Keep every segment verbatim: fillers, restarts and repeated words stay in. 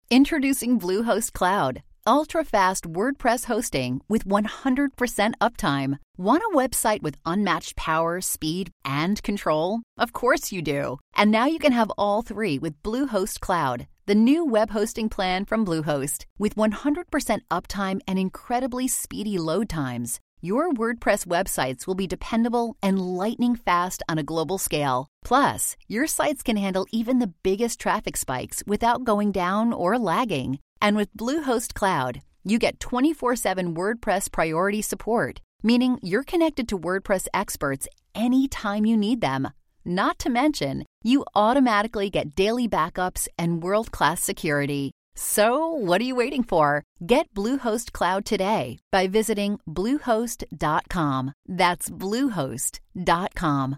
Introducing Bluehost Cloud, ultra-fast WordPress hosting with one hundred percent uptime. Want a website with unmatched power, speed, and control? Of course you do. And now you can have all three with Bluehost Cloud, the new web hosting plan from Bluehost. With one hundred percent uptime and incredibly speedy load times, your WordPress websites will be dependable and lightning fast on a global scale. Plus, your sites can handle even the biggest traffic spikes without going down or lagging. And with Bluehost Cloud, you get twenty-four seven WordPress priority support, meaning you're connected to WordPress experts anytime you need them. Not to mention, you automatically get daily backups and world-class security. So, what are you waiting for? Get Bluehost Cloud today by visiting bluehost dot com. That's bluehost dot com.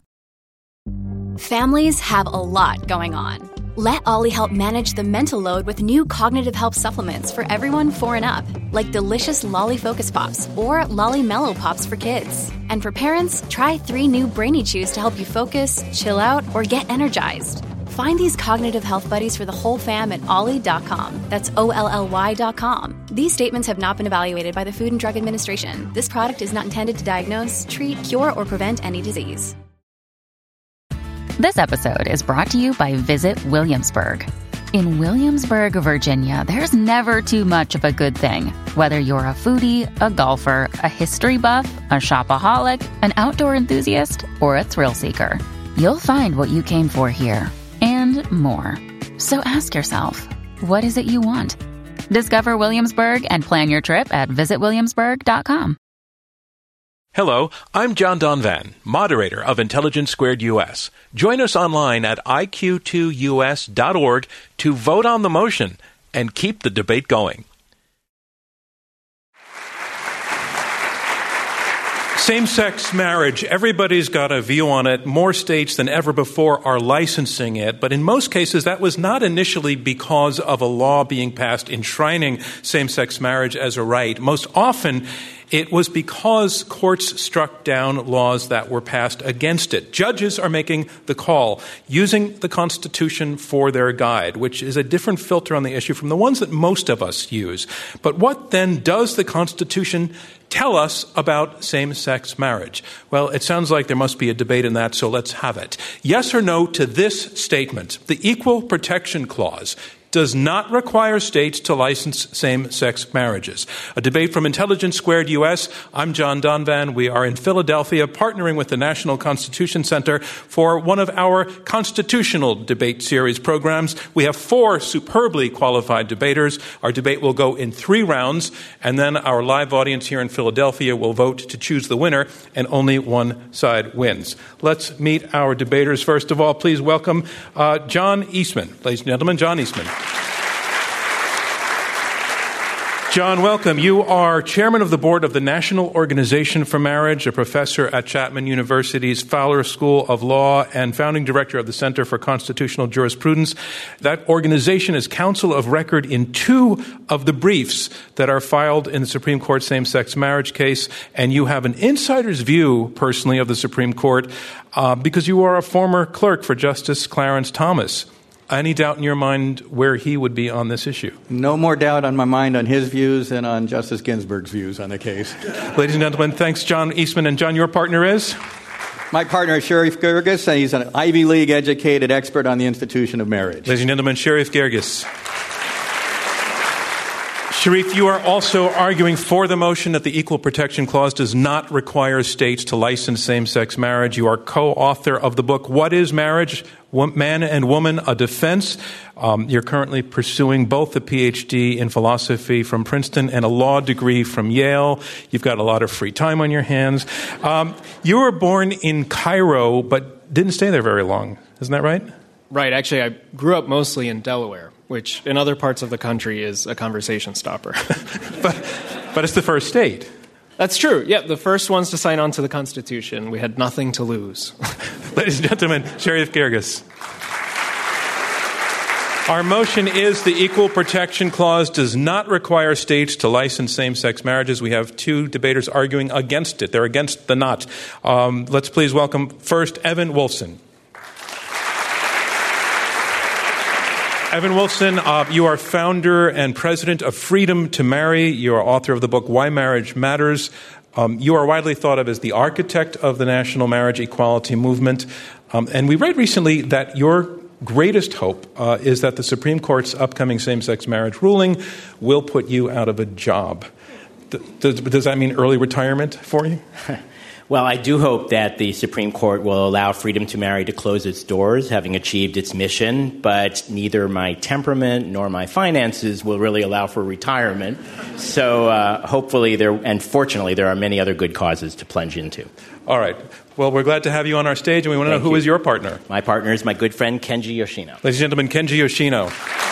Families have a lot going on. Let Ollie help manage the mental load with new cognitive help supplements for everyone four and up, like delicious Lolly Focus Pops or Lolly Mellow Pops for kids. And for parents, try three new Brainy Chews to help you focus, chill out, or get energized. Find these cognitive health buddies for the whole fam at ollie dot com. That's O L L Y dot com. These statements have not been evaluated by the Food and Drug Administration. This product is not intended to diagnose, treat, cure, or prevent any disease. This episode is brought to you by Visit Williamsburg. In Williamsburg, Virginia, there's never too much of a good thing. Whether you're a foodie, a golfer, a history buff, a shopaholic, an outdoor enthusiast, or a thrill seeker, you'll find what you came for here. And more. So ask yourself, what is it you want? Discover Williamsburg and plan your trip at visit williamsburg dot com. Hello, I'm John Donvan, moderator of Intelligence Squared U S. Join us online at I Q two U S dot org to vote on the motion and keep the debate going. Same-sex marriage, everybody's got a view on it. More states than ever before are licensing it. But in most cases, that was not initially because of a law being passed enshrining same-sex marriage as a right. Most often, it was because courts struck down laws that were passed against it. Judges are making the call, using the Constitution for their guide, which is a different filter on the issue from the ones that most of us use. But what then does the Constitution tell us about same-sex marriage? Well, it sounds like there must be a debate in that, so let's have it. Yes or no to this statement: the Equal Protection Clause does not require states to license same-sex marriages. A debate from Intelligence Squared U S. I'm John Donvan. We are in Philadelphia, partnering with the National Constitution Center for one of our constitutional debate series programs. We have four superbly qualified debaters. Our debate will go in three rounds, and then our live audience here in Philadelphia will vote to choose the winner, and only one side wins. Let's meet our debaters. First of all, please welcome uh, John Eastman. Ladies and gentlemen, John Eastman. John, welcome. You are chairman of the board of the National Organization for Marriage, a professor at Chapman University's Fowler School of Law, and founding director of the Center for Constitutional Jurisprudence. That organization is counsel of record in two of the briefs that are filed in the Supreme Court same-sex marriage case, and you have an insider's view, personally, of the Supreme Court uh, because you are a former clerk for Justice Clarence Thomas. Any doubt in your mind where he would be on this issue? No more doubt on my mind on his views than on Justice Ginsburg's views on the case. Ladies and gentlemen, thanks, John Eastman. And John, your partner is? My partner is Sherif Girgis, and he's an Ivy League-educated expert on the institution of marriage. Ladies and gentlemen, Sherif Girgis. Sherif, you are also arguing for the motion that the Equal Protection Clause does not require states to license same-sex marriage. You are co-author of the book, What is Marriage? Man and Woman, A Defense. Um, you're currently pursuing both a P H D in philosophy from Princeton and a law degree from Yale. You've got a lot of free time on your hands. Um, you were born in Cairo, but didn't stay there very long. Isn't that right? Right. Actually, I grew up mostly in Delaware, which in other parts of the country is a conversation stopper. but, but it's the first state. That's true. Yeah, the first ones to sign on to the Constitution. We had nothing to lose. Ladies and gentlemen, Sherif Girgis. Our motion is the Equal Protection Clause does not require states to license same-sex marriages. We have two debaters arguing against it. They're against the not. Um, let's please welcome first Evan Wolfson. Evan Wolfson, uh, you are founder and president of Freedom to Marry. You are author of the book Why Marriage Matters. Um, you are widely thought of as the architect of the national marriage equality movement. Um, and we read recently that your greatest hope uh, is that the Supreme Court's upcoming same-sex marriage ruling will put you out of a job. Th- does, does that mean early retirement for you? Well, I do hope that the Supreme Court will allow Freedom to Marry to close its doors, having achieved its mission, but neither my temperament nor my finances will really allow for retirement. So uh, hopefully there, and fortunately, there are many other good causes to plunge into. All right. Well, we're glad to have you on our stage, and we want to Thank know who you. is your partner. My partner is my good friend, Kenji Yoshino. Ladies and gentlemen, Kenji Yoshino.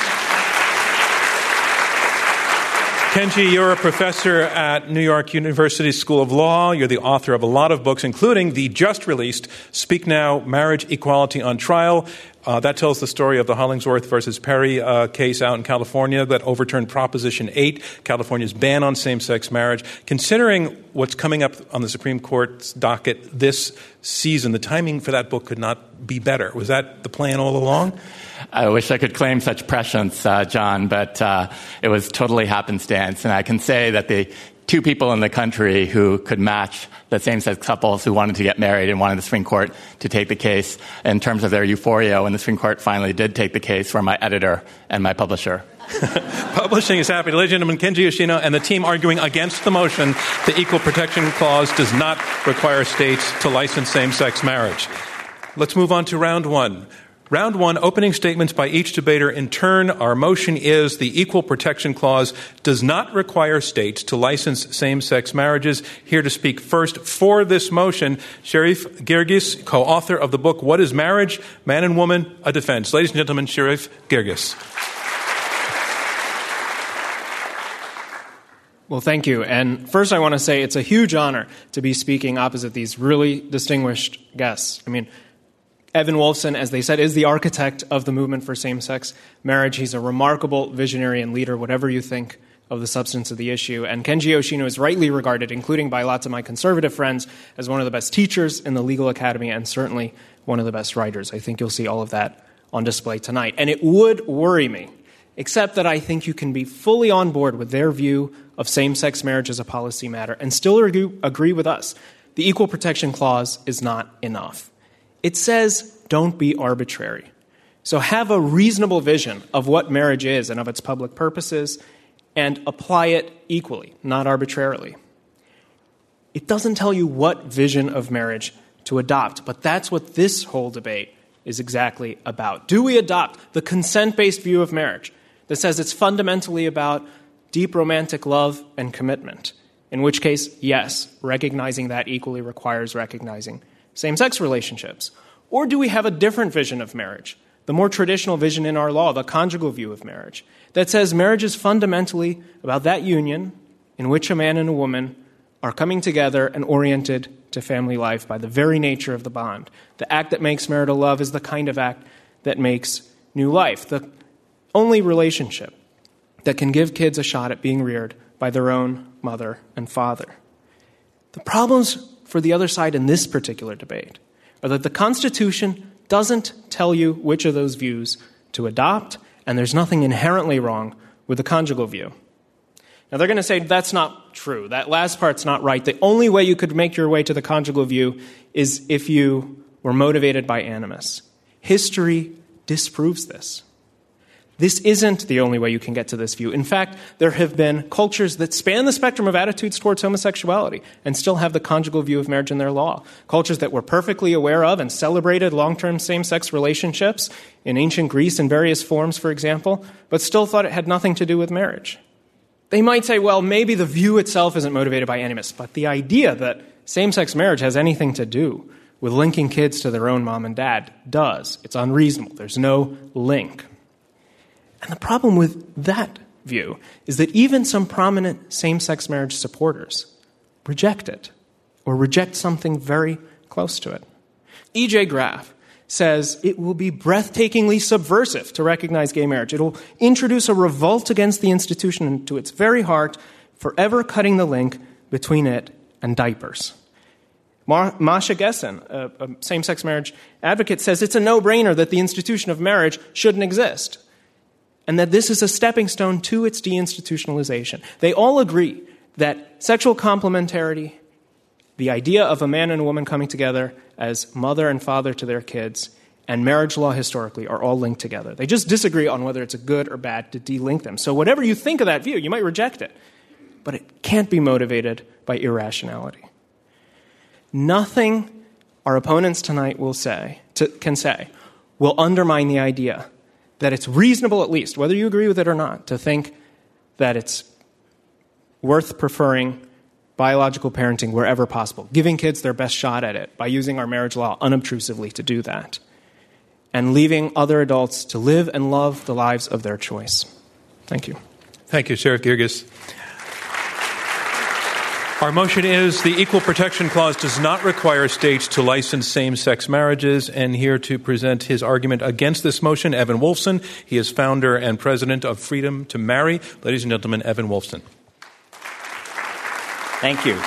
Kenji, you're a professor at New York University School of Law. You're the author of a lot of books, including the just-released Speak Now, Marriage Equality on Trial. Uh, that tells the story of the Hollingsworth versus Perry uh, case out in California that overturned Proposition eight, California's ban on same-sex marriage. Considering what's coming up on the Supreme Court's docket this season, the timing for that book could not be better. Was that the plan all along? I wish I could claim such prescience, uh, John, but uh, it was totally happenstance. And I can say that the two people in the country who could match the same-sex couples who wanted to get married and wanted the Supreme Court to take the case in terms of their euphoria when the Supreme Court finally did take the case were my editor and my publisher. Publishing is happy. Ladies and gentlemen, Kenji Yoshino and the team arguing against the motion the Equal Protection Clause does not require states to license same-sex marriage. Let's move on to round one. Round one, opening statements by each debater in turn. Our motion is the Equal Protection Clause does not require states to license same-sex marriages. Here to speak first for this motion, Sherif Girgis, co-author of the book, What is Marriage? Man and Woman, a Defense. Ladies and gentlemen, Sherif Girgis. Well, thank you. And first I want to say it's a huge honor to be speaking opposite these really distinguished guests. I mean, Evan Wolfson, as they said, is the architect of the movement for same-sex marriage. He's a remarkable visionary and leader, whatever you think of the substance of the issue. And Kenji Yoshino is rightly regarded, including by lots of my conservative friends, as one of the best teachers in the legal academy and certainly one of the best writers. I think you'll see all of that on display tonight. And it would worry me, except that I think you can be fully on board with their view of same-sex marriage as a policy matter and still agree with us. The Equal Protection Clause is not enough. It says, don't be arbitrary. So have a reasonable vision of what marriage is and of its public purposes and apply it equally, not arbitrarily. It doesn't tell you what vision of marriage to adopt, but that's what this whole debate is exactly about. Do we adopt the consent-based view of marriage that says it's fundamentally about deep romantic love and commitment? In which case, yes, recognizing that equally requires recognizing same-sex relationships? Or do we have a different vision of marriage, the more traditional vision in our law, the conjugal view of marriage, that says marriage is fundamentally about that union in which a man and a woman are coming together and oriented to family life by the very nature of the bond. The act that makes marital love is the kind of act that makes new life, the only relationship that can give kids a shot at being reared by their own mother and father. The problems for the other side in this particular debate are that the Constitution doesn't tell you which of those views to adopt, and there's nothing inherently wrong with the conjugal view. Now, they're going to say that's not true. That last part's not right. The only way you could make your way to the conjugal view is if you were motivated by animus. History disproves this. This isn't the only way you can get to this view. In fact, there have been cultures that span the spectrum of attitudes towards homosexuality and still have the conjugal view of marriage in their law. Cultures that were perfectly aware of and celebrated long-term same-sex relationships in ancient Greece in various forms, for example, but still thought it had nothing to do with marriage. They might say, well, maybe the view itself isn't motivated by animus, but the idea that same-sex marriage has anything to do with linking kids to their own mom and dad does. It's unreasonable. There's no link. And the problem with that view is that even some prominent same-sex marriage supporters reject it, or reject something very close to it. E J Graff says it will be breathtakingly subversive to recognize gay marriage. It will introduce a revolt against the institution into its very heart, forever cutting the link between it and diapers. Mar- Masha Gessen, a, a same-sex marriage advocate, says it's a no-brainer that the institution of marriage shouldn't exist. and that this is a stepping stone to its deinstitutionalization. They all agree that sexual complementarity, the idea of a man and a woman coming together as mother and father to their kids, and marriage law historically are all linked together. They just disagree on whether it's a good or bad to de-link them. So whatever you think of that view, you might reject it, but it can't be motivated by irrationality. Nothing our opponents tonight will say, to, can say, will undermine the idea that it's reasonable, at least, whether you agree with it or not, to think that it's worth preferring biological parenting wherever possible, giving kids their best shot at it by using our marriage law unobtrusively to do that, and leaving other adults to live and love the lives of their choice. Thank you. Thank you, Sheriff Girgis. Our motion is the Equal Protection Clause does not require states to license same-sex marriages. And here to present his argument against this motion, Evan Wolfson. He is founder and president of Freedom to Marry. Ladies and gentlemen, Evan Wolfson. Thank you.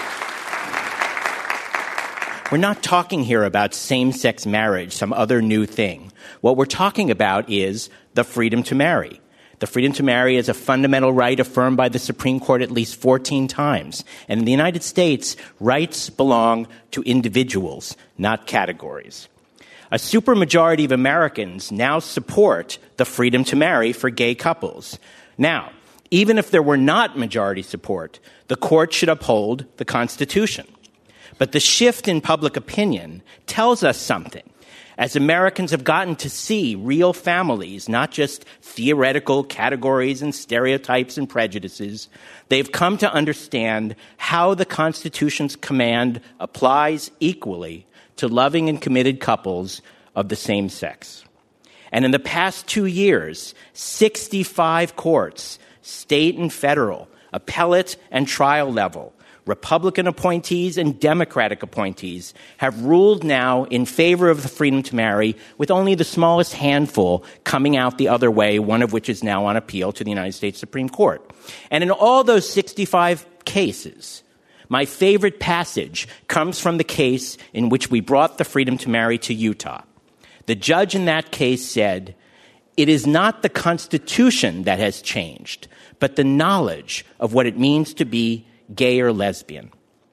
We're not talking here about same-sex marriage, some other new thing. What we're talking about is the freedom to marry. The freedom to marry is a fundamental right affirmed by the Supreme Court at least fourteen times. And in the United States, rights belong to individuals, not categories. A supermajority of Americans now support the freedom to marry for gay couples. Now, even if there were not majority support, the court should uphold the Constitution. But the shift in public opinion tells us something. As Americans have gotten to see real families, not just theoretical categories and stereotypes and prejudices, they've come to understand how the Constitution's command applies equally to loving and committed couples of the same sex. And in the past two years, sixty-five courts, state and federal, appellate and trial level, Republican appointees and Democratic appointees have ruled now in favor of the freedom to marry, with only the smallest handful coming out the other way, one of which is now on appeal to the United States Supreme Court. And in all those sixty-five cases, my favorite passage comes from the case in which we brought the freedom to marry to Utah. The judge in that case said, "It is not the Constitution that has changed, but the knowledge of what it means to be gay or lesbian.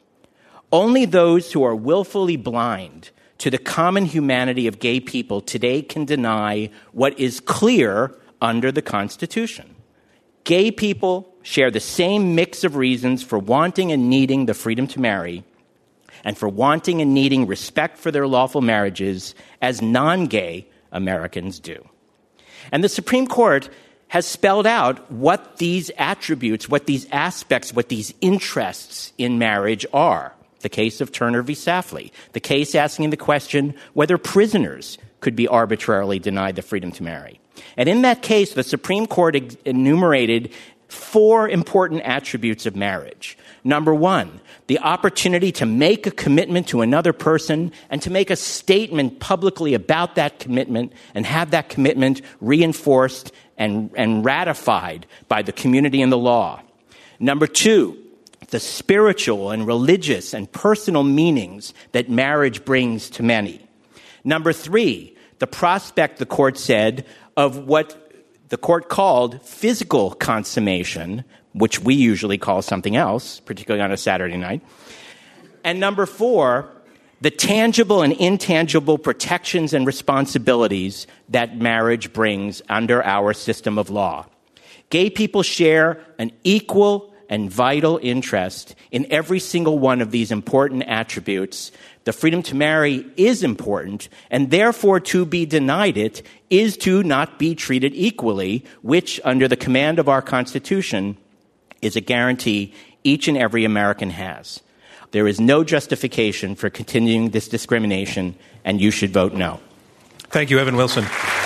Only those who are willfully blind to the common humanity of gay people today can deny what is clear under the Constitution. Gay people share the same mix of reasons for wanting and needing the freedom to marry and for wanting and needing respect for their lawful marriages as non-gay Americans do." And the Supreme Court has spelled out what these attributes, what these aspects, what these interests in marriage are. The case of Turner v. Safley, the case asking the question whether prisoners could be arbitrarily denied the freedom to marry. And in that case, the Supreme Court enumerated four important attributes of marriage. Number one, the opportunity to make a commitment to another person and to make a statement publicly about that commitment and have that commitment reinforced and, and ratified by the community and the law. Number two, the spiritual and religious and personal meanings that marriage brings to many. Number three, the prospect, the court said, of what the court called physical consummation, which we usually call something else, particularly on a Saturday night. And number four, the tangible and intangible protections and responsibilities that marriage brings under our system of law. Gay people share an equal and vital interest in every single one of these important attributes. The freedom to marry is important, and therefore to be denied it is to not be treated equally, which, under the command of our Constitution, is a guarantee each and every American has. There is no justification for continuing this discrimination, and you should vote no. Thank you, Evan Wilson.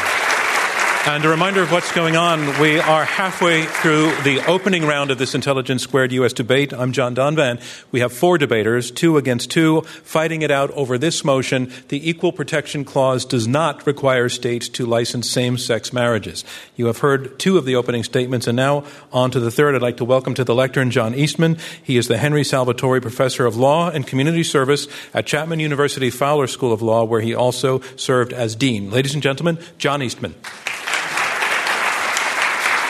And a reminder of what's going on. We are halfway through the opening round of this Intelligence Squared U S debate. I'm John Donvan. We have four debaters, two against two, fighting it out over this motion. The Equal Protection Clause does not require states to license same-sex marriages. You have heard two of the opening statements, and now on to the third. I'd like to welcome to the lectern John Eastman. He is the Henry Salvatori Professor of Law and Community Service at Chapman University Fowler School of Law, where he also served as dean. Ladies and gentlemen, John Eastman.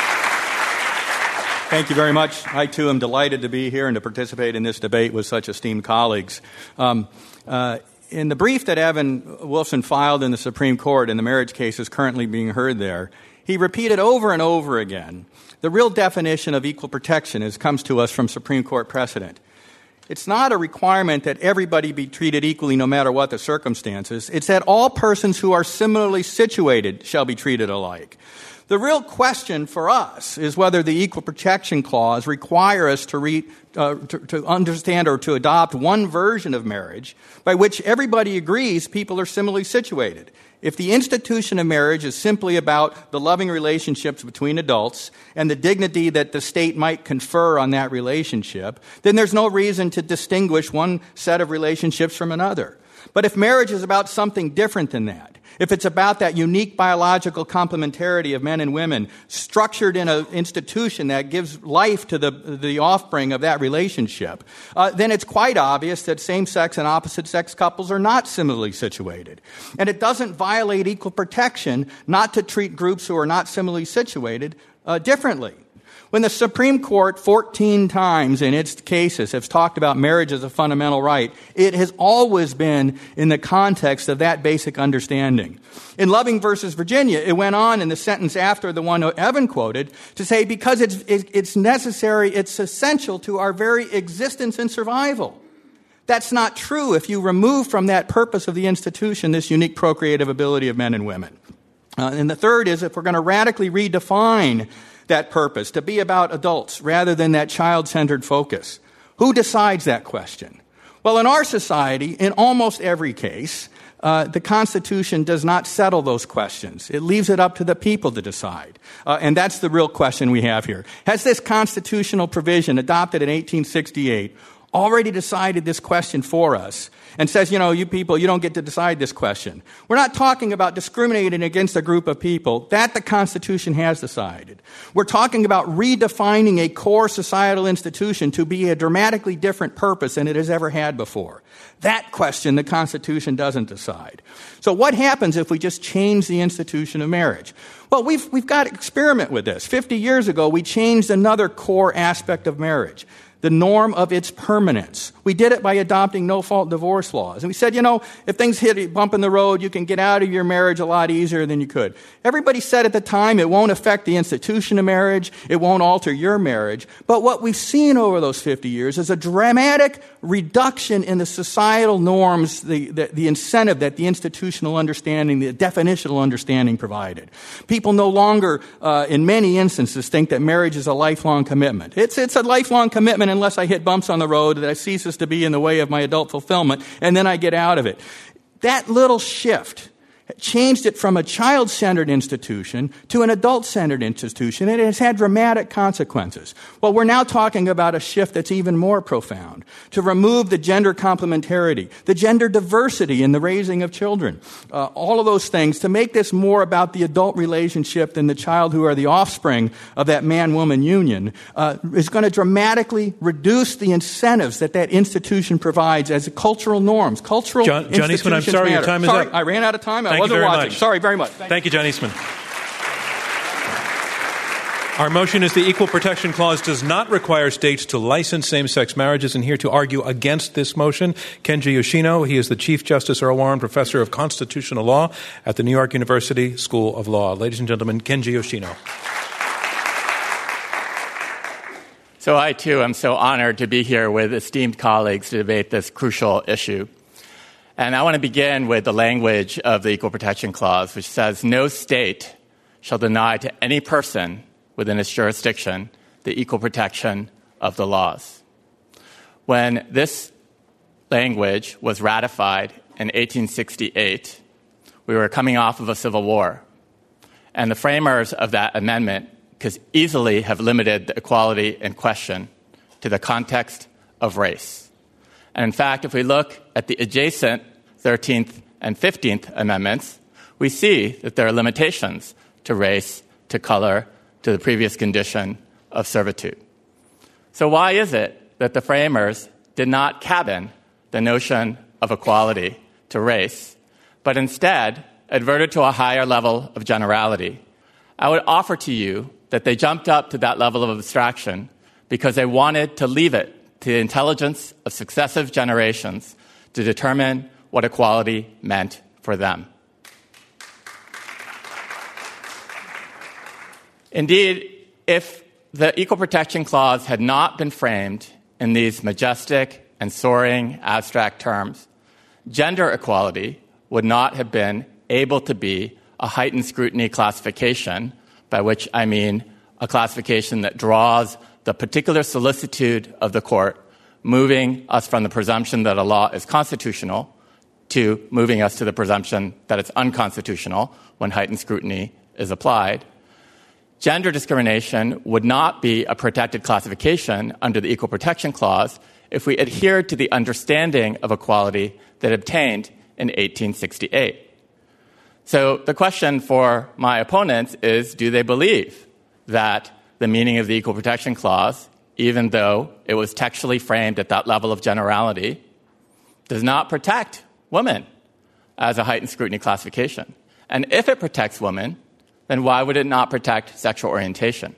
Thank you very much. I, too, am delighted to be here and to participate in this debate with such esteemed colleagues. Um, uh, in the brief that Evan Wolfson filed in the Supreme Court in the marriage cases currently being heard there, he repeated over and over again the real definition of equal protection as comes to us from Supreme Court precedent. It's not a requirement that everybody be treated equally no matter what the circumstances. It's that all persons who are similarly situated shall be treated alike. The real question for us is whether the Equal Protection Clause require us to, re, uh, to, to understand or to adopt one version of marriage by which everybody agrees people are similarly situated. If the institution of marriage is simply about the loving relationships between adults and the dignity that the state might confer on that relationship, then there's no reason to distinguish one set of relationships from another. But if marriage is about something different than that, if it's about that unique biological complementarity of men and women structured in an institution that gives life to the, the offspring of that relationship, uh, then it's quite obvious that same-sex and opposite-sex couples are not similarly situated. And it doesn't violate equal protection not to treat groups who are not similarly situated uh, differently. When the Supreme Court fourteen times in its cases has talked about marriage as a fundamental right, it has always been in the context of that basic understanding. In Loving versus Virginia, it went on in the sentence after the one Evan quoted to say, because it's, it's necessary, it's essential to our very existence and survival. That's not true if you remove from that purpose of the institution this unique procreative ability of men and women. Uh, and the third is if we're going to radically redefine that purpose to be about adults rather than that child-centered focus. Who decides that question? Well, in our society, in almost every case, uh, the Constitution does not settle those questions. It leaves it up to the people to decide. Uh, and that's the real question we have here. Has this constitutional provision adopted in eighteen sixty-eight already decided this question for us and says, you know, you people, you don't get to decide this question? We're not talking about discriminating against a group of people. That the Constitution has decided. We're talking about redefining a core societal institution to be a dramatically different purpose than it has ever had before. That question the Constitution doesn't decide. So what happens if we just change the institution of marriage? Well, we've, we've got to experiment with this. Fifty years ago, we changed another core aspect of marriage, the norm of its permanence. We did it by adopting no-fault divorce laws. And we said, you know, if things hit a bump in the road, you can get out of your marriage a lot easier than you could. Everybody said at the time it won't affect the institution of marriage, it won't alter your marriage. But what we've seen over those fifty years is a dramatic reduction in the societal norms, the, the, the incentive that the institutional understanding, the definitional understanding provided. People no longer, uh, in many instances, think that marriage is a lifelong commitment. It's, it's a lifelong commitment unless I hit bumps on the road that ceases to be in the way of my adult fulfillment, and then I get out of it. That little shift changed it from a child-centered institution to an adult-centered institution, and it has had dramatic consequences. Well, we're now talking about a shift that's even more profound, to remove the gender complementarity, the gender diversity in the raising of children, uh, all of those things, to make this more about the adult relationship than the child who are the offspring of that man-woman union, uh, is going to dramatically reduce the incentives that that institution provides as cultural norms, cultural John, John Eastman, I'm sorry, matter. your time is sorry, up. I ran out of time. Thank I wasn't you very watching. much. Sorry very much. Thank, Thank you, John Eastman. Our motion is the Equal Protection Clause does not require states to license same-sex marriages. And here to argue against this motion, Kenji Yoshino. He is the Chief Justice Earl Warren Professor of Constitutional Law at the New York University School of Law. Ladies and gentlemen, Kenji Yoshino. So I, too, am so honored to be here with esteemed colleagues to debate this crucial issue. And I want to begin with the language of the Equal Protection Clause, which says, no state shall deny to any person within its jurisdiction the equal protection of the laws. When this language was ratified in eighteen sixty-eight, we were coming off of a civil war. And the framers of that amendment could easily have limited the equality in question to the context of race. And in fact, if we look at the adjacent thirteenth and fifteenth Amendments, we see that there are limitations to race, to color, to the previous condition of servitude. So why is it that the framers did not cabin the notion of equality to race, but instead adverted to a higher level of generality? I would offer to you that they jumped up to that level of abstraction because they wanted to leave it to the intelligence of successive generations to determine what equality meant for them. Indeed, if the Equal Protection Clause had not been framed in these majestic and soaring abstract terms, gender equality would not have been able to be a heightened scrutiny classification, by which I mean a classification that draws the particular solicitude of the court, moving us from the presumption that a law is constitutional to moving us to the presumption that it's unconstitutional when heightened scrutiny is applied. Gender discrimination would not be a protected classification under the Equal Protection Clause if we adhered to the understanding of equality that obtained in eighteen sixty-eight. So the question for my opponents is, do they believe that the meaning of the Equal Protection Clause, even though it was textually framed at that level of generality, does not protect women as a heightened scrutiny classification? And if it protects women, then why would it not protect sexual orientation?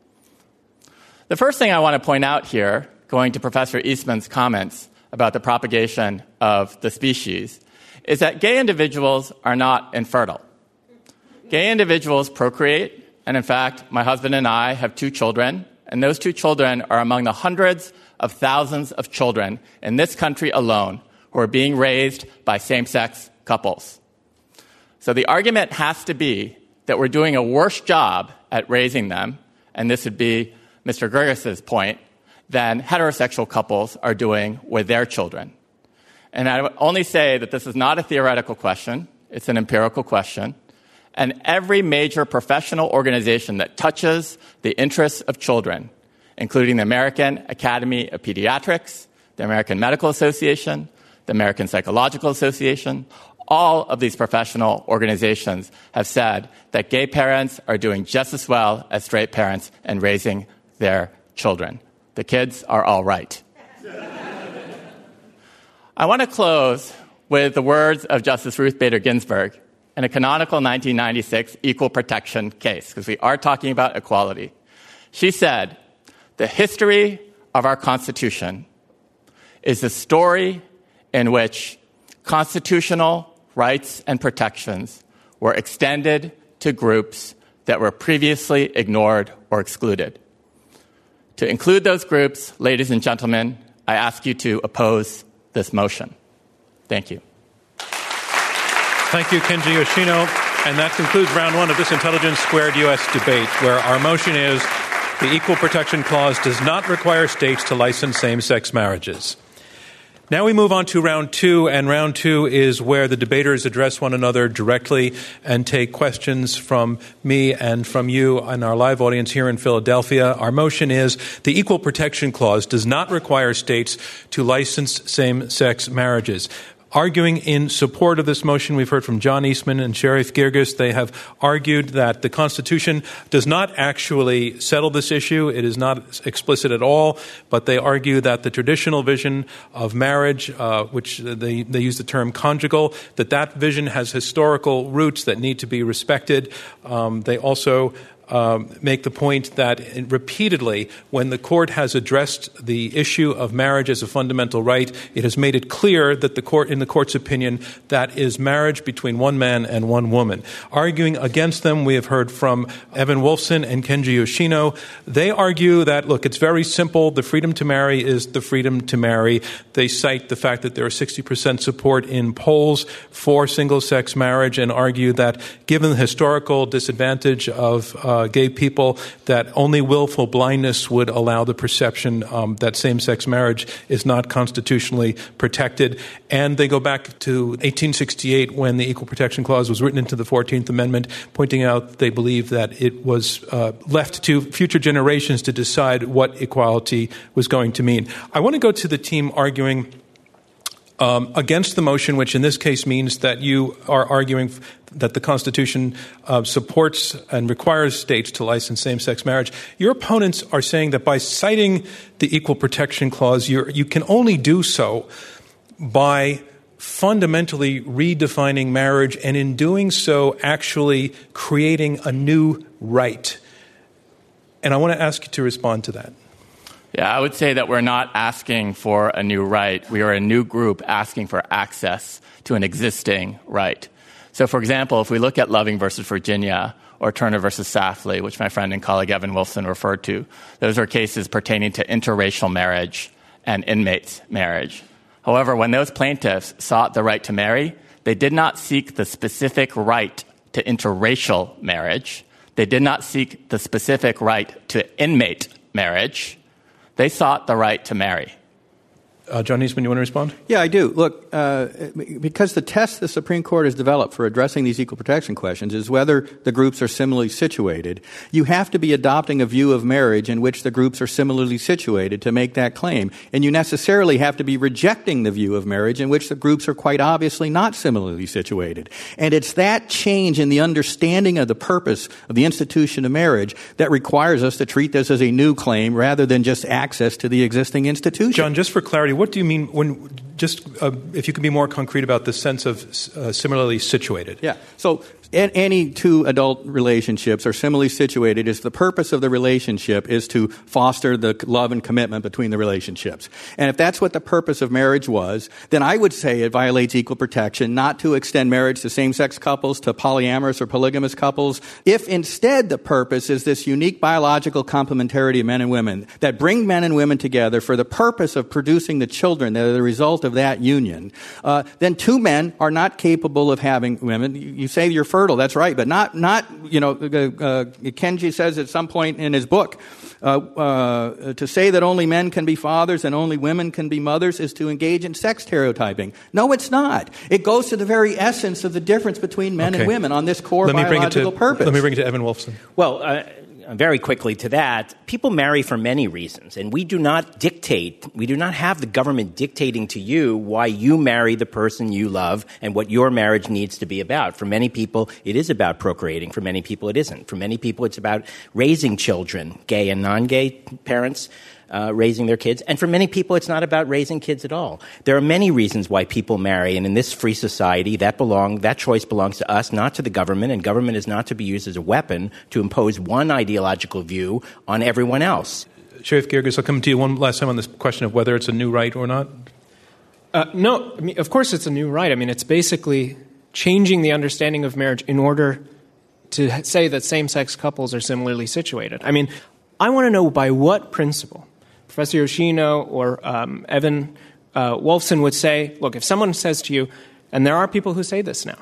The first thing I want to point out here, going to Professor Eastman's comments about the propagation of the species, is that gay individuals are not infertile. Gay individuals procreate, and in fact, my husband and I have two children, and those two children are among the hundreds of thousands of children in this country alone who are being raised by same-sex couples. So the argument has to be that we're doing a worse job at raising them, and this would be Mister Gergis's point, than heterosexual couples are doing with their children. And I would only say that this is not a theoretical question, it's an empirical question, and every major professional organization that touches the interests of children, including the American Academy of Pediatrics, the American Medical Association, the American Psychological Association, all of these professional organizations have said that gay parents are doing just as well as straight parents in raising their children. The kids are all right. I want to close with the words of Justice Ruth Bader Ginsburg in a canonical nineteen ninety-six equal protection case, because we are talking about equality. She said, "The history of our Constitution is a story in which constitutional rights and protections were extended to groups that were previously ignored or excluded. To include those groups, ladies and gentlemen, I ask you to oppose this motion." Thank you. Thank you, Kenji Yoshino. And that concludes round one of this Intelligence Squared U S debate, where our motion is the Equal Protection Clause does not require states to license same-sex marriages. Now we move on to round two, and round two is where the debaters address one another directly and take questions from me and from you and our live audience here in Philadelphia. Our motion is the Equal Protection Clause does not require states to license same-sex marriages. Arguing in support of this motion, we've heard from John Eastman and Sherif Girgis. They have argued that the Constitution does not actually settle this issue. It is not explicit at all, but they argue that the traditional vision of marriage, uh, which they, they use the term conjugal, that that vision has historical roots that need to be respected. Um, they also Um, make the point that repeatedly, when the court has addressed the issue of marriage as a fundamental right, it has made it clear that the court, in the court's opinion, that is marriage between one man and one woman. Arguing against them, we have heard from Evan Wolfson and Kenji Yoshino. They argue that, look, it's very simple. The freedom to marry is the freedom to marry. They cite the fact that there are sixty percent support in polls for single-sex marriage and argue that, given the historical disadvantage of uh, Uh, gay people, that only willful blindness would allow the perception um, that same-sex marriage is not constitutionally protected. And they go back to eighteen sixty-eight when the Equal Protection Clause was written into the fourteenth Amendment, pointing out they believe that it was uh, left to future generations to decide what equality was going to mean. I want to go to the team arguing Um, against the motion, which in this case means that you are arguing f- that the Constitution uh, supports and requires states to license same-sex marriage. Your opponents are saying that by citing the Equal Protection Clause, you're, you can only do so by fundamentally redefining marriage, and in doing so, actually creating a new right. And I want to ask you to respond to that. Yeah, I would say that we're not asking for a new right. We are a new group asking for access to an existing right. So, for example, if we look at Loving versus Virginia or Turner versus Safley, which my friend and colleague Evan Wolfson referred to, those are cases pertaining to interracial marriage and inmates marriage. However, when those plaintiffs sought the right to marry, they did not seek the specific right to interracial marriage. They did not seek the specific right to inmate marriage. They sought the right to marry. Uh, John Eastman, you want to respond? Yeah, I do. Look, uh, because the test the Supreme Court has developed for addressing these equal protection questions is whether the groups are similarly situated. You have to be adopting a view of marriage in which the groups are similarly situated to make that claim. And you necessarily have to be rejecting the view of marriage in which the groups are quite obviously not similarly situated. And it's that change in the understanding of the purpose of the institution of marriage that requires us to treat this as a new claim rather than just access to the existing institution. John, just for clarity, what do you mean when just uh, if you could be more concrete about the sense of uh, similarly situated? Yeah. So any two adult relationships are similarly situated if the purpose of the relationship is to foster the love and commitment between the relationships. And if that's what the purpose of marriage was, then I would say it violates equal protection not to extend marriage to same-sex couples, to polyamorous or polygamous couples. If instead the purpose is this unique biological complementarity of men and women that bring men and women together for the purpose of producing the children that are the result of that union, uh, then two men are not capable of having women. You, you say you're fertile, that's right, but not, not you know, uh, Kenji says at some point in his book, uh, uh, to say that only men can be fathers and only women can be mothers is to engage in sex stereotyping. No, it's not. It goes to the very essence of the difference between men okay. and women on this core let me biological bring it to, purpose. Let me bring it to Evan Wolfson. Well, uh, very quickly to that, people marry for many reasons, and we do not dictate, we do not have the government dictating to you why you marry the person you love and what your marriage needs to be about. For many people, it is about procreating. For many people, it isn't. For many people, it's about raising children, gay and non-gay parents. Uh, raising their kids. And for many people, it's not about raising kids at all. There are many reasons why people marry, and in this free society, that belong, that choice belongs to us, not to the government, and government is not to be used as a weapon to impose one ideological view on everyone else. Sheriff Girgis, I'll come to you one last time on this question of whether it's a new right or not. Uh, no, I mean, of course it's a new right. I mean, it's basically changing the understanding of marriage in order to say that same-sex couples are similarly situated. I mean, I want to know by what principle Professor Yoshino or um, Evan uh, Wolfson would say, look, if someone says to you, and there are people who say this now,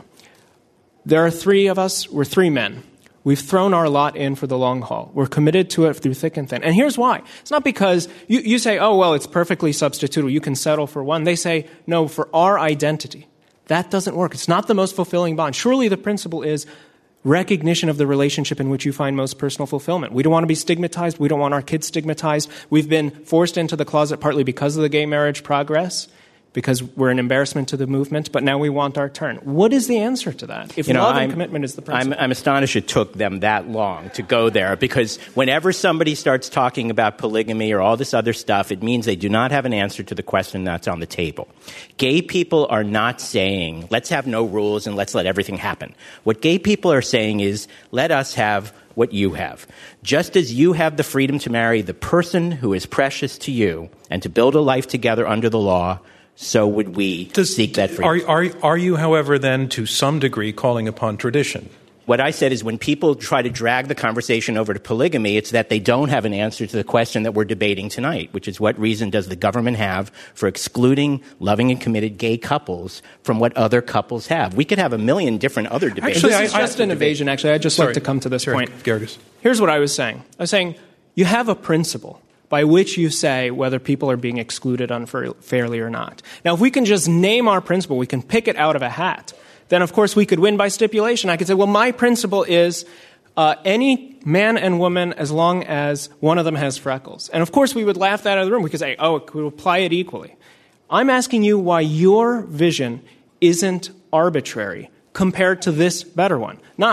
there are three of us, we're three men. We've thrown our lot in for the long haul. We're committed to it through thick and thin. And here's why. It's not because you, you say, oh, well, it's perfectly substitutable. You can settle for one. They say, no, for our identity. That doesn't work. It's not the most fulfilling bond. Surely the principle is recognition of the relationship in which you find most personal fulfillment. We don't want to be stigmatized. We don't want our kids stigmatized. We've been forced into the closet partly because of the gay marriage progress, because we're an embarrassment to the movement, but now we want our turn. What is the answer to that? If you know, love I'm, and commitment is the principle. I'm, I'm astonished it took them that long to go there, because whenever somebody starts talking about polygamy or all this other stuff, it means they do not have an answer to the question that's on the table. Gay people are not saying, let's have no rules and let's let everything happen. What gay people are saying is, let us have what you have. Just as you have the freedom to marry the person who is precious to you and to build a life together under the law, so would we Does, seek that freedom. Are, are, are you, however, then, to some degree, calling upon tradition? What I said is when people try to drag the conversation over to polygamy, it's that they don't have an answer to the question that we're debating tonight, which is what reason does the government have for excluding loving and committed gay couples from what other couples have? We could have a million different other debates. Actually, this is I, just I, an evasion. Actually, I'd just Sorry. like to come to this Sorry, point. Girgis. Here's what I was saying. I was saying you have a principle by which you say whether people are being excluded unfairly or not. Now, if we can just name our principle, we can pick it out of a hat, then, of course, we could win by stipulation. I could say, well, my principle is uh, any man and woman as long as one of them has freckles. And, of course, we would laugh that out of the room. We could say, oh, it could apply it equally. I'm asking you why your vision isn't arbitrary compared to this better one. Not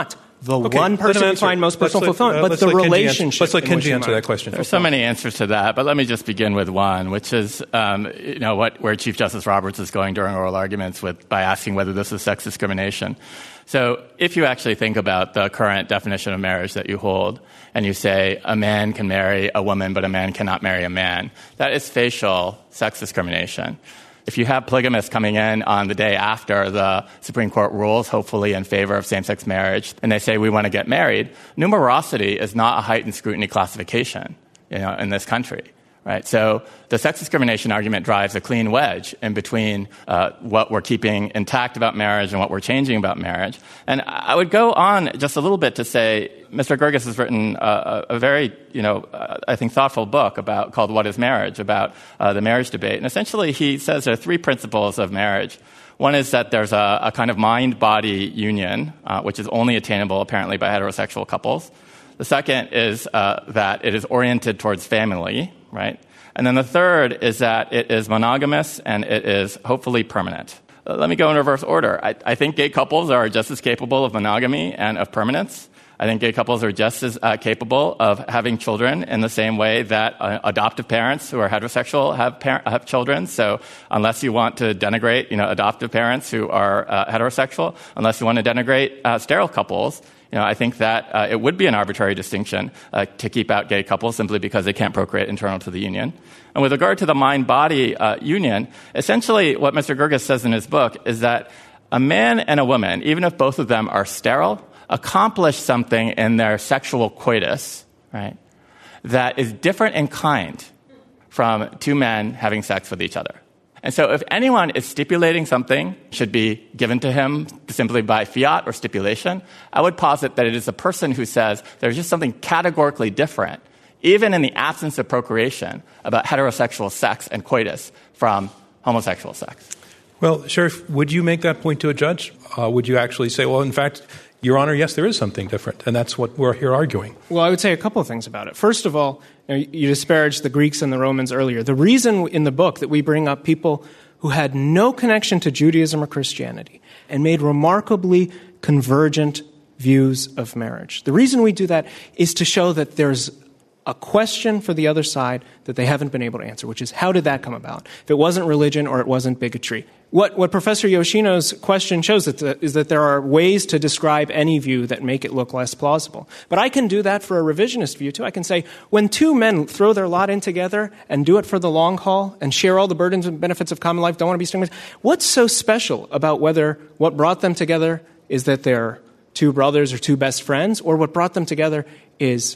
the okay, one person you find most personal fulfillment, uh, but the relationship. Let's let Kenji answer that question. There's so many answers to that, but let me just begin with one, which is um, you know what where Chief Justice Roberts is going during oral arguments with by asking whether this is sex discrimination. So if you actually think about the current definition of marriage that you hold, and you say a man can marry a woman, but a man cannot marry a man, that is facial sex discrimination. If you have polygamists coming in on the day after the Supreme Court rules, hopefully in favor of same-sex marriage, and they say we want to get married, numerosity is not a heightened scrutiny classification, you know, in this country. Right? So the sex discrimination argument drives a clean wedge in between uh, what we're keeping intact about marriage and what we're changing about marriage. And I would go on just a little bit to say Mister Gerges has written a, a very, you know, uh, I think, thoughtful book about called What is Marriage, about uh, the marriage debate. And essentially he says there are three principles of marriage. One is that there's a, a kind of mind-body union, uh, which is only attainable apparently by heterosexual couples. The second is uh, that it is oriented towards family, right? And then the third is that it is monogamous and it is hopefully permanent. Uh, let me go in reverse order. I, I think gay couples are just as capable of monogamy and of permanence. I think gay couples are just as uh, capable of having children in the same way that uh, adoptive parents who are heterosexual have par- have children. So unless you want to denigrate, you know, adoptive parents who are uh, heterosexual, unless you want to denigrate uh, sterile couples, you know, I think that uh, it would be an arbitrary distinction uh, to keep out gay couples simply because they can't procreate internal to the union. And with regard to the mind-body uh, union, essentially what Mister Gerges says in his book is that a man and a woman, even if both of them are sterile, accomplish something in their sexual coitus, right, that is different in kind from two men having sex with each other. And so if anyone is stipulating something should be given to him simply by fiat or stipulation, I would posit that it is a person who says there's just something categorically different, even in the absence of procreation, about heterosexual sex and coitus from homosexual sex. Well, Sheriff, would you make that point to a judge? Uh, would you actually say, well, in fact, Your Honor, yes, there is something different, and that's what we're here arguing? Well, I would say a couple of things about it. First of all, you know, you disparaged the Greeks and the Romans earlier. The reason in the book that we bring up people who had no connection to Judaism or Christianity and made remarkably convergent views of marriage, the reason we do that is to show that there's a question for the other side that they haven't been able to answer, which is how did that come about? If it wasn't religion or it wasn't bigotry. What, what Professor Yoshino's question shows is that, is that there are ways to describe any view that make it look less plausible. But I can do that for a revisionist view, too. I can say, when two men throw their lot in together and do it for the long haul and share all the burdens and benefits of common life, don't want to be stigmatized, what's so special about whether what brought them together is that they're two brothers or two best friends, or what brought them together is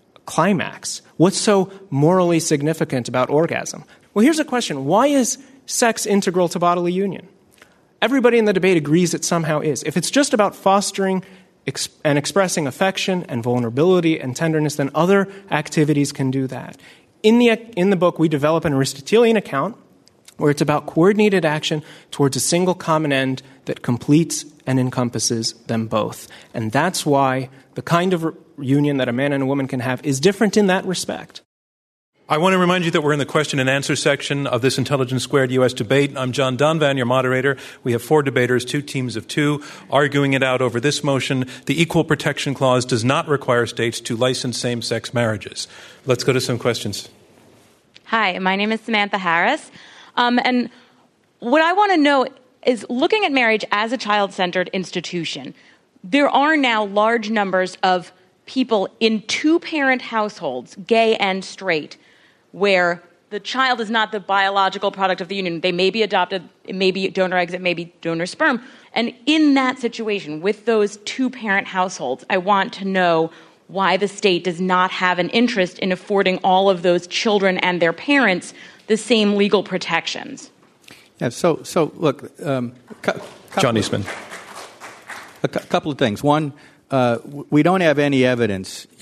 climax? What's so morally significant about orgasm? Well, here's a question. Why is sex integral to bodily union? Everybody in the debate agrees it somehow is. If it's just about fostering ex- and expressing affection and vulnerability and tenderness, then other activities can do that. In the, in the book, we develop an Aristotelian account where it's about coordinated action towards a single common end that completes and encompasses them both. And that's why the kind of re- union that a man and a woman can have is different in that respect. I want to remind you that we're in the question and answer section of this Intelligence Squared U S debate. I'm John Donvan, your moderator. We have four debaters, two teams of two, arguing it out over this motion. The Equal Protection Clause does not require states to license same-sex marriages. Let's go to some questions. Hi, my name is Samantha Harris. Um, and what I want to know is, looking at marriage as a child-centered institution, there are now large numbers of people in two-parent households, gay and straight, where the child is not the biological product of the union. They may be adopted, it may be donor eggs, it may be donor sperm. And in that situation, with those two-parent households, I want to know why the state does not have an interest in affording all of those children and their parents the same legal protections. Yeah, so, so look, um, cu- John Eastman. A cu- couple of things. One, uh, we don't have any evidence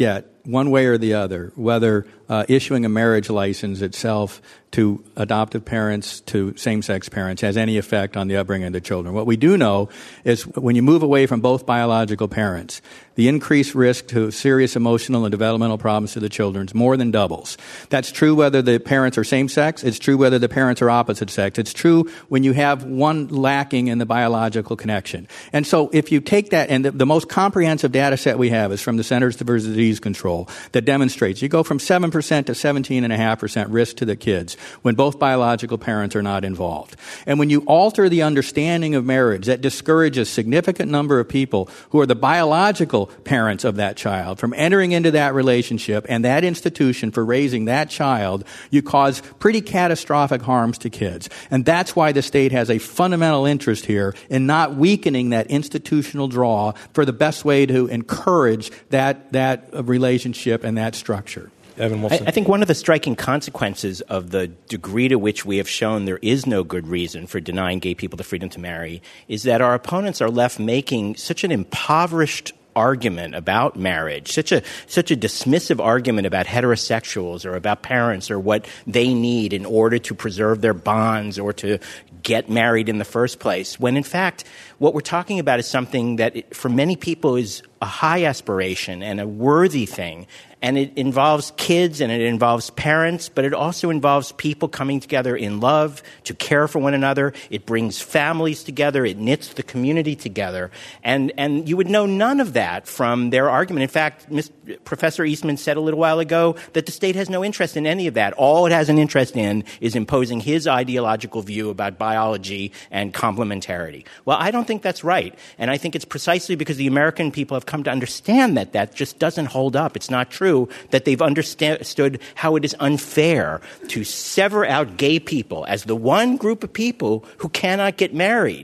yet, one way or the other, whether uh, issuing a marriage license itself to adoptive parents, to same-sex parents, has any effect on the upbringing of the children. What we do know is when you move away from both biological parents, the increased risk to serious emotional and developmental problems to the children more than doubles. That's true whether the parents are same-sex. It's true whether the parents are opposite sex. It's true when you have one lacking in the biological connection. And so if you take that, and the, the most comprehensive data set we have is from the Centers for Disease Control that demonstrates you go from seven percent to seventeen point five percent risk to the kids when both biological parents are not involved. And when you alter the understanding of marriage, that discourages a significant number of people who are the biological parents of that child from entering into that relationship and that institution for raising that child. You cause pretty catastrophic harms to kids. And that's why the state has a fundamental interest here in not weakening that institutional draw for the best way to encourage that, that relationship and that structure. Evan Wolfson. I, I think one of the striking consequences of the degree to which we have shown there is no good reason for denying gay people the freedom to marry is that our opponents are left making such an impoverished argument about marriage, such a such a dismissive argument about heterosexuals or about parents or what they need in order to preserve their bonds or to get married in the first place, when in fact what we're talking about is something that for many people is a high aspiration and a worthy thing. And it involves kids and it involves parents, but it also involves people coming together in love to care for one another. It brings families together. It knits the community together. And and you would know none of that from their argument. In fact, Miz Professor Eastman said a little while ago that the state has no interest in any of that. All it has an interest in is imposing his ideological view about biology and complementarity. Well, I don't think that's right. And I think it's precisely because the American people have come to understand that that just doesn't hold up. It's not true. That they've understood how it is unfair to sever out gay people as the one group of people who cannot get married.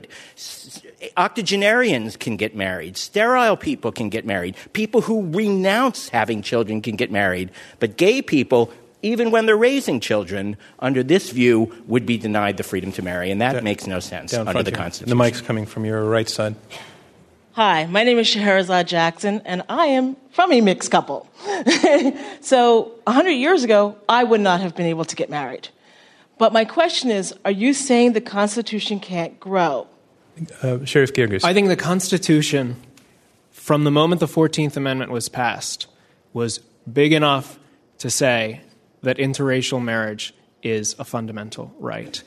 Octogenarians can get married. Sterile people can get married. People who renounce having children can get married. But gay people, even when they're raising children, under this view, would be denied the freedom to marry. And that down, makes no sense under the here. Constitution. The mic's coming from your right side. Hi, my name is Scheherazade Jackson, and I am from a mixed couple. So one hundred years ago, I would not have been able to get married. But my question is, are you saying the Constitution can't grow? Uh, Sheriff Girgis. I think the Constitution, from the moment the fourteenth Amendment was passed, was big enough to say that interracial marriage is a fundamental right.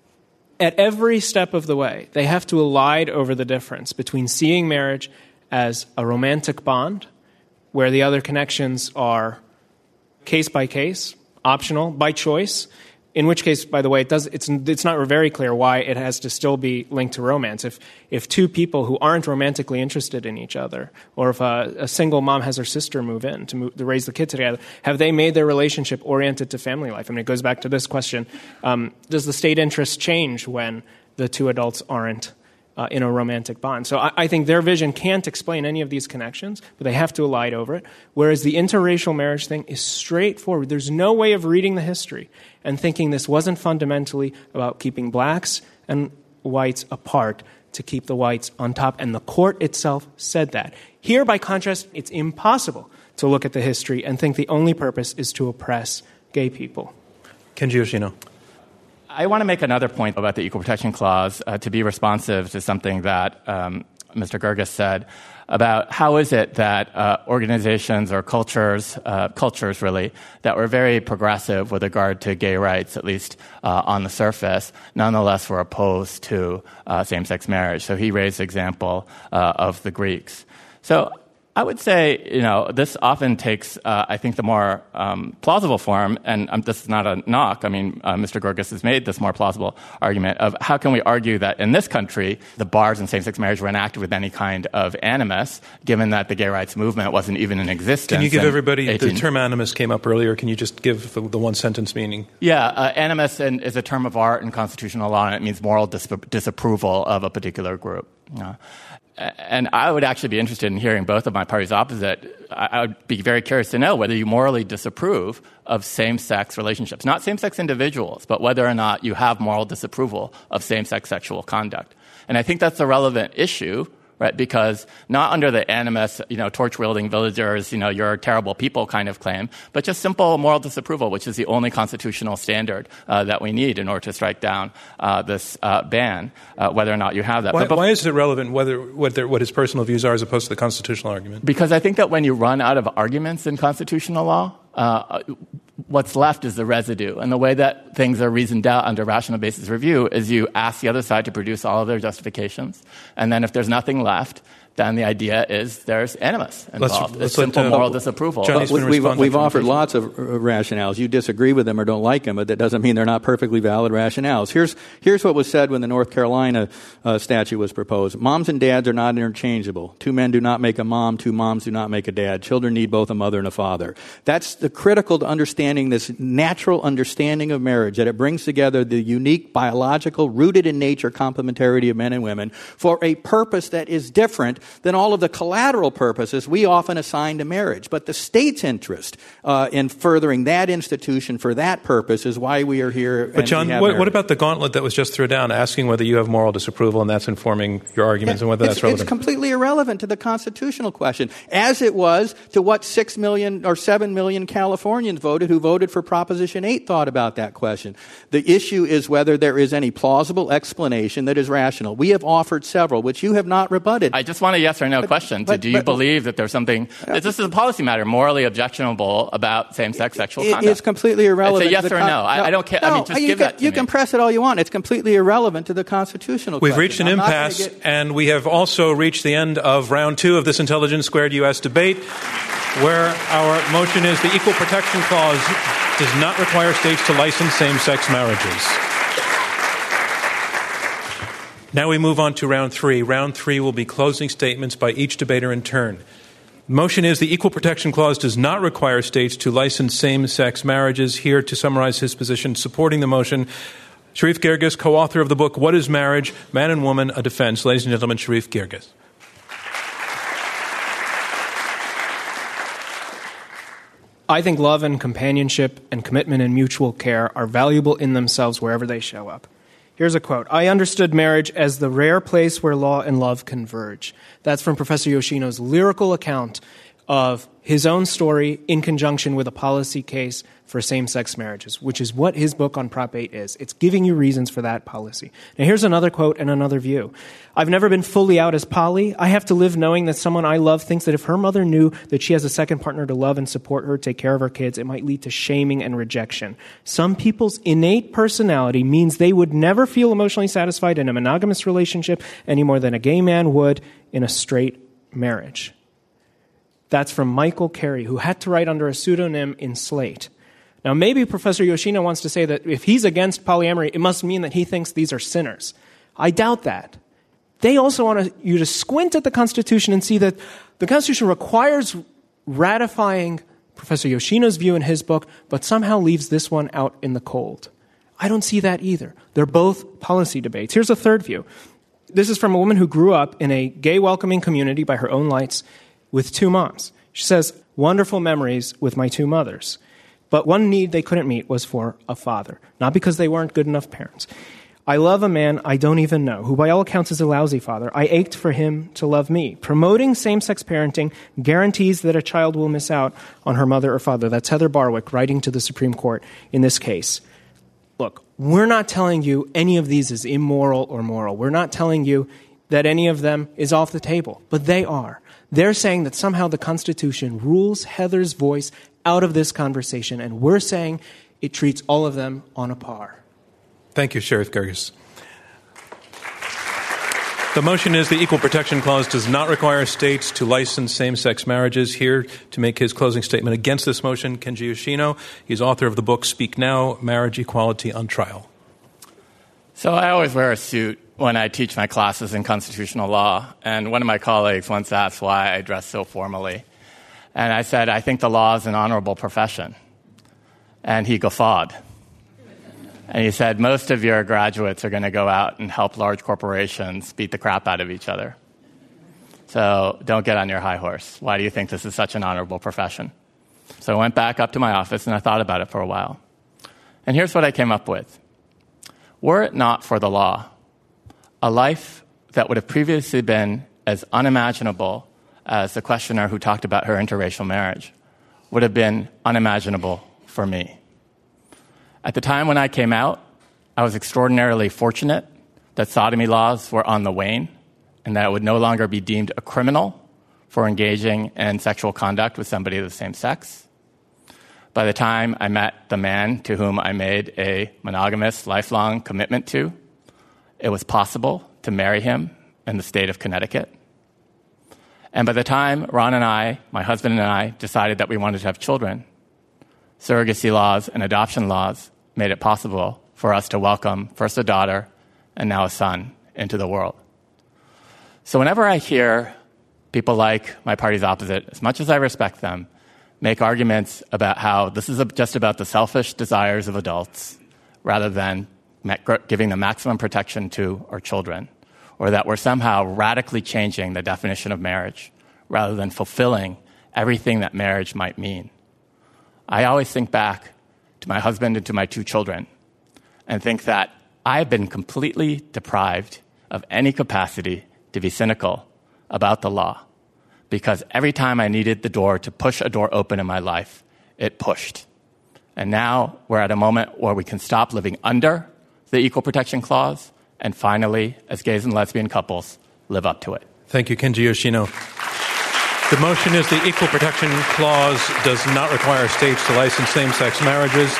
At every step of the way, they have to elide over the difference between seeing marriage as a romantic bond, where the other connections are case by case, optional, by choice, in which case, by the way, it does, it's, it's not very clear why it has to still be linked to romance. If, if two people who aren't romantically interested in each other, or if a, a single mom has her sister move in to, move, to raise the kid together, have they made their relationship oriented to family life? I mean, it goes back to this question. Um, does the state interest change when the two adults aren't uh, in a romantic bond? So I, I think their vision can't explain any of these connections, but they have to elide over it, whereas the interracial marriage thing is straightforward. There's no way of reading the history and thinking this wasn't fundamentally about keeping blacks and whites apart to keep the whites on top. And the court itself said that. Here, by contrast, it's impossible to look at the history and think the only purpose is to oppress gay people. Kenji Yoshino. I want to make another point about the Equal Protection Clause uh, to be responsive to something that um, Mister Girgis said about how is it that uh, organizations or cultures, uh, cultures really, that were very progressive with regard to gay rights, at least uh, on the surface, nonetheless were opposed to uh, same-sex marriage. So he raised the example uh, of the Greeks. So I would say, you know, this often takes, uh, I think, the more um, plausible form, and um, this is not a knock. I mean, uh, Mister Girgis has made this more plausible argument of how can we argue that in this country the bars in same-sex marriage were enacted with any kind of animus, given that the gay rights movement wasn't even in existence. Can you give everybody, eighteen the term animus came up earlier, can you just give the, the one-sentence meaning? Yeah, uh, animus in, is a term of art in constitutional law, and it means moral dis- disapproval of a particular group. Uh, And I would actually be interested in hearing both of my parties opposite. I would be very curious to know whether you morally disapprove of same-sex relationships. Not same-sex individuals, but whether or not you have moral disapproval of same-sex sexual conduct. And I think that's a relevant issue right? Because not under the animus, you know, torch-wielding villagers, you know, you're terrible people kind of claim, but just simple moral disapproval, which is the only constitutional standard uh, that we need in order to strike down uh, this uh, ban, uh, whether or not you have that. Why, but, but, why is it relevant whether what, their, what his personal views are as opposed to the constitutional argument? Because I think that when you run out of arguments in constitutional law, uh, what's left is the residue. And the way that things are reasoned out under rational basis review is you ask the other side to produce all of their justifications. And then if there's nothing left, then the idea is there's animus involved. Let's, let's it's simple let, uh, moral disapproval. Well, we've we've offered lots of rationales. You disagree with them or don't like them, but that doesn't mean they're not perfectly valid rationales. Here's here's what was said when the North Carolina uh, statute was proposed. Moms and dads are not interchangeable. Two men do not make a mom. Two moms do not make a dad. Children need both a mother and a father. That's the critical to understanding this natural understanding of marriage, that it brings together the unique biological, rooted in nature complementarity of men and women for a purpose that is different than all of the collateral purposes we often assign to marriage. But the state's interest uh, in furthering that institution for that purpose is why we are here. But John, what, what about the gauntlet that was just thrown down, asking whether you have moral disapproval and that's informing your arguments, yeah, and whether it's, that's relevant? It's completely irrelevant to the constitutional question, as it was to what six million or seven million Californians voted who voted for Proposition eight thought about that question. The issue is whether there is any plausible explanation that is rational. We have offered several, which you have not rebutted. I just want a yes or no but, question. But, do you but, believe that there's something, uh, this is a policy matter, morally objectionable about same-sex sexual it, conduct? It's completely irrelevant. It's a yes or con- no. I, I don't care. No, I mean, just you give can, that to You me. can press it all you want. It's completely irrelevant to the constitutional We've question. reached an I'm impasse, get... and we have also reached the end of round two of this Intelligence Squared U S debate, where our motion is the Equal Protection Clause does not require states to license same-sex marriages. Now we move on to round three. Round three will be closing statements by each debater in turn. The motion is the Equal Protection Clause does not require states to license same-sex marriages. Here to summarize his position supporting the motion, Sharif Girgis, co-author of the book, What is Marriage? Man and Woman, A Defense. Ladies and gentlemen, Sharif Girgis. I think love and companionship and commitment and mutual care are valuable in themselves wherever they show up. Here's a quote. I understood marriage as the rare place where law and love converge. That's from Professor Yoshino's lyrical account of his own story in conjunction with a policy case for same-sex marriages, which is what his book on Prop eight is. It's giving you reasons for that policy. Now, here's another quote and another view. I've never been fully out as poly. I have to live knowing that someone I love thinks that if her mother knew that she has a second partner to love and support her, take care of her kids, it might lead to shaming and rejection. Some people's innate personality means they would never feel emotionally satisfied in a monogamous relationship any more than a gay man would in a straight marriage. That's from Michael Carey, who had to write under a pseudonym in Slate. Now, maybe Professor Yoshino wants to say that if he's against polyamory, it must mean that he thinks these are sinners. I doubt that. They also want you to squint at the Constitution and see that the Constitution requires ratifying Professor Yoshino's view in his book, but somehow leaves this one out in the cold. I don't see that either. They're both policy debates. Here's a third view. This is from a woman who grew up in a gay-welcoming community by her own lights with two moms. She says, wonderful memories with my two mothers. But one need they couldn't meet was for a father, not because they weren't good enough parents. I love a man I don't even know, who by all accounts is a lousy father. I ached for him to love me. Promoting same-sex parenting guarantees that a child will miss out on her mother or father. That's Heather Barwick writing to the Supreme Court in this case. Look, we're not telling you any of these is immoral or moral. We're not telling you that any of them is off the table, but they are. They're saying that somehow the Constitution rules Heather's voice out of this conversation, and we're saying it treats all of them on a par. Thank you, Sheriff Girgis. The motion is the Equal Protection Clause does not require states to license same-sex marriages. Here to make his closing statement against this motion, Kenji Yoshino. He's author of the book Speak Now, Marriage Equality on Trial. So I always wear a suit when I teach my classes in constitutional law, and one of my colleagues once asked why I dress so formally. And I said, I think the law is an honorable profession. And he guffawed. And he said, most of your graduates are going to go out and help large corporations beat the crap out of each other. So don't get on your high horse. Why do you think this is such an honorable profession? So I went back up to my office and I thought about it for a while. And here's what I came up with. Were it not for the law, a life that would have previously been as unimaginable as the questioner who talked about her interracial marriage would have been unimaginable for me. At the time when I came out, I was extraordinarily fortunate that sodomy laws were on the wane and that it would no longer be deemed a criminal for engaging in sexual conduct with somebody of the same sex. By the time I met the man to whom I made a monogamous, lifelong commitment to, it was possible to marry him in the state of Connecticut. And by the time Ron and I, my husband and I, decided that we wanted to have children, surrogacy laws and adoption laws made it possible for us to welcome first a daughter and now a son into the world. So whenever I hear people like my party's opposite, as much as I respect them, make arguments about how this is just about the selfish desires of adults rather than giving the maximum protection to our children, or that we're somehow radically changing the definition of marriage rather than fulfilling everything that marriage might mean. I always think back to my husband and to my two children and think that I've been completely deprived of any capacity to be cynical about the law, because every time I needed the door to push a door open in my life, it pushed. And now we're at a moment where we can stop living under the Equal Protection Clause and finally, as gays and lesbian couples, live up to it. Thank you, Kenji Yoshino. The motion is the Equal Protection Clause does not require states to license same-sex marriages.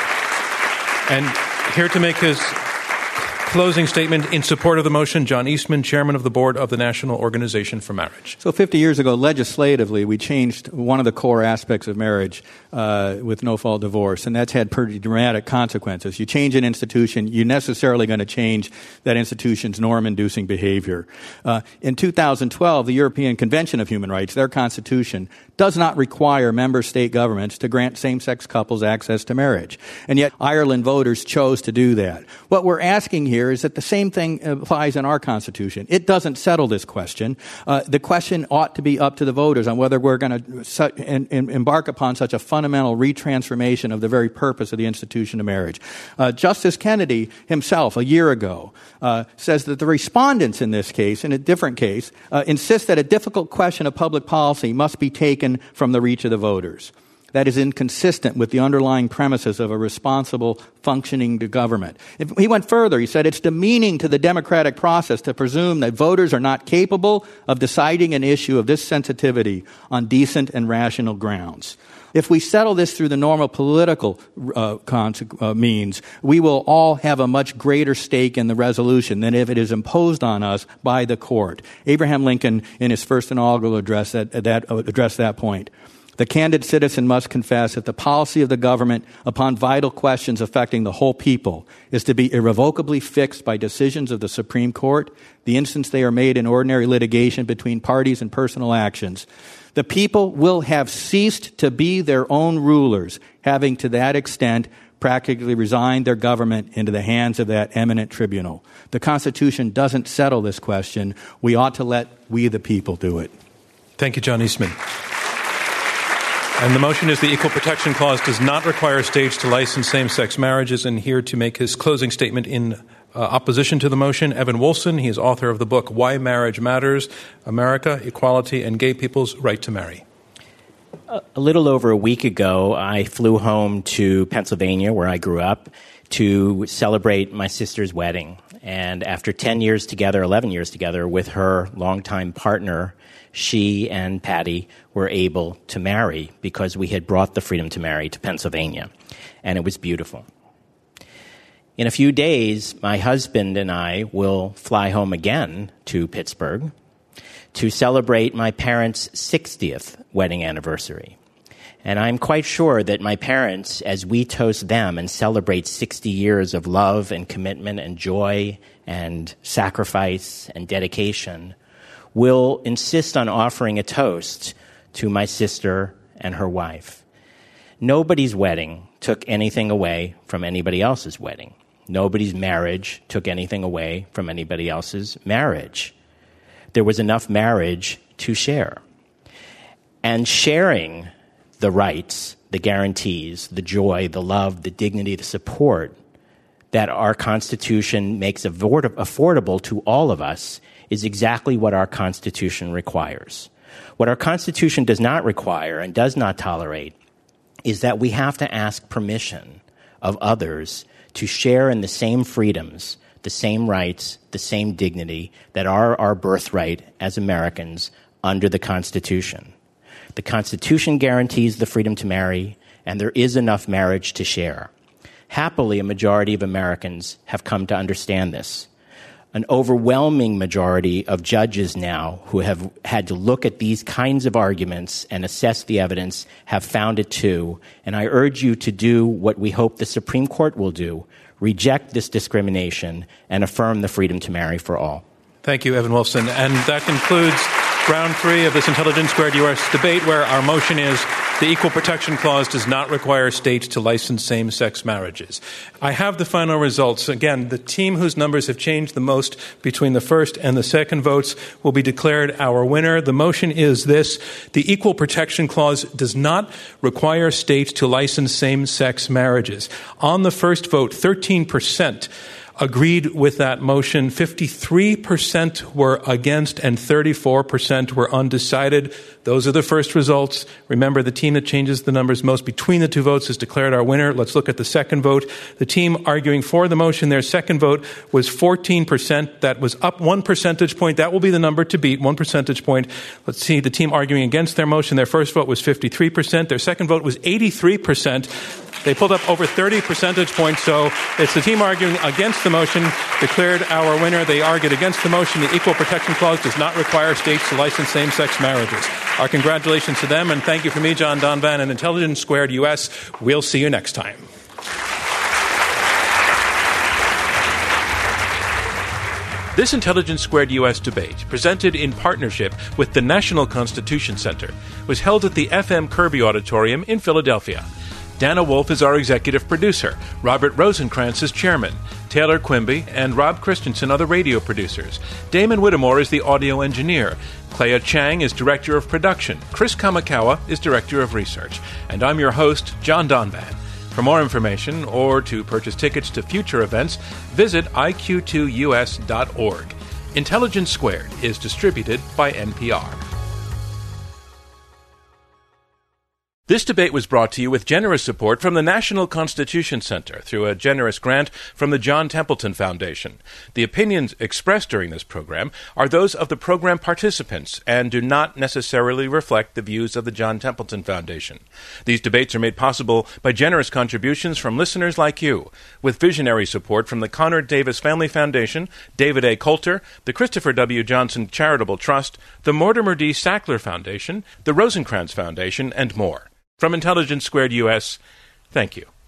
And here to make his closing statement in support of the motion, John Eastman, chairman of the board of the National Organization for Marriage. So fifty years ago, legislatively, we changed one of the core aspects of marriage uh, with no-fault divorce, and that's had pretty dramatic consequences. You change an institution, you're necessarily going to change that institution's norm-inducing behavior. Uh, in two thousand twelve, the European Convention of Human Rights, their constitution, does not require member state governments to grant same-sex couples access to marriage. And yet Ireland voters chose to do that. What we're asking here is that the same thing applies in our Constitution. It doesn't settle this question. Uh, the question ought to be up to the voters on whether we're going to su- in, in, embark upon such a fundamental retransformation of the very purpose of the institution of marriage. Uh, Justice Kennedy himself, a year ago, uh, says that the respondents in this case, in a different case, uh, insist that a difficult question of public policy must be taken from the reach of the voters. That is inconsistent with the underlying premises of a responsible, functioning government. If he went further. He said it's demeaning to the democratic process to presume that voters are not capable of deciding an issue of this sensitivity on decent and rational grounds. If we settle this through the normal political uh, conse- uh, means, we will all have a much greater stake in the resolution than if it is imposed on us by the court. Abraham Lincoln, in his first inaugural address, that, that, uh, addressed that point. The candid citizen must confess that the policy of the government upon vital questions affecting the whole people is to be irrevocably fixed by decisions of the Supreme Court, the instance they are made in ordinary litigation between parties and personal actions. The people will have ceased to be their own rulers, having to that extent practically resigned their government into the hands of that eminent tribunal. The Constitution doesn't settle this question. We ought to let we the people do it. Thank you, John Eastman. And the motion is the Equal Protection Clause does not require states to license same-sex marriages. And here to make his closing statement in uh, opposition to the motion, Evan Wolfson. He is author of the book Why Marriage Matters, America, Equality, and Gay People's Right to Marry. A little over a week ago, I flew home to Pennsylvania, where I grew up, to celebrate my sister's wedding. And after ten years together, eleven years together with her longtime partner, she and Patty were able to marry because we had brought the freedom to marry to Pennsylvania. And it was beautiful. In a few days, my husband and I will fly home again to Pittsburgh to celebrate my parents' sixtieth wedding anniversary. And I'm quite sure that my parents, as we toast them and celebrate sixty years of love and commitment and joy and sacrifice and dedication, will insist on offering a toast to my sister and her wife. Nobody's wedding took anything away from anybody else's wedding. Nobody's marriage took anything away from anybody else's marriage. There was enough marriage to share. And sharing the rights, the guarantees, the joy, the love, the dignity, the support that our Constitution makes affordable to all of us is exactly what our Constitution requires. What our Constitution does not require and does not tolerate is that we have to ask permission of others to share in the same freedoms, the same rights, the same dignity that are our birthright as Americans under the Constitution. The Constitution guarantees the freedom to marry, and there is enough marriage to share. Happily, a majority of Americans have come to understand this. An overwhelming majority of judges now who have had to look at these kinds of arguments and assess the evidence have found it too, and I urge you to do what we hope the Supreme Court will do, reject this discrimination and affirm the freedom to marry for all. Thank you, Evan Wolfson. And that concludes round three of this Intelligence Squared U S debate, where our motion is the Equal Protection Clause does not require states to license same-sex marriages. I have the final results. Again, the team whose numbers have changed the most between the first and the second votes will be declared our winner. The motion is this: the Equal Protection Clause does not require states to license same-sex marriages. On the first vote, thirteen percent agreed with that motion, fifty-three percent were against, and thirty-four percent were undecided. Those are the first results. Remember, the team that changes the numbers most between the two votes has declared our winner. Let's look at the second vote. The team arguing for the motion, their second vote was fourteen percent. That was up one percentage point. That will be the number to beat, one percentage point. Let's see, the team arguing against their motion, their first vote was fifty-three percent. Their second vote was eighty-three percent. They pulled up over thirty percentage points, so it's the team arguing against the motion declared our winner. They argued against the motion. The Equal Protection Clause does not require states to license same-sex marriages. Our congratulations to them, and thank you from me, John Donvan, and Intelligence Squared U S. We'll see you next time. This Intelligence Squared U S debate, presented in partnership with the National Constitution Center, was held at the F M Kirby Auditorium in Philadelphia. Dana Wolf is our executive producer. Robert Rosencrantz is chairman. Taylor Quimby and Rob Christensen are the radio producers. Damon Whittemore is the audio engineer. Clea Chang is director of production. Chris Kamikawa is director of research. And I'm your host, John Donvan. For more information or to purchase tickets to future events, visit I Q two U S dot org. Intelligence Squared is distributed by N P R. This debate was brought to you with generous support from the National Constitution Center through a generous grant from the John Templeton Foundation. The opinions expressed during this program are those of the program participants and do not necessarily reflect the views of the John Templeton Foundation. These debates are made possible by generous contributions from listeners like you, with visionary support from the Conard Davis Family Foundation, David A. Coulter, the Christopher W. Johnson Charitable Trust, the Mortimer D. Sackler Foundation, the Rosencrantz Foundation, and more. From Intelligence Squared U S, thank you.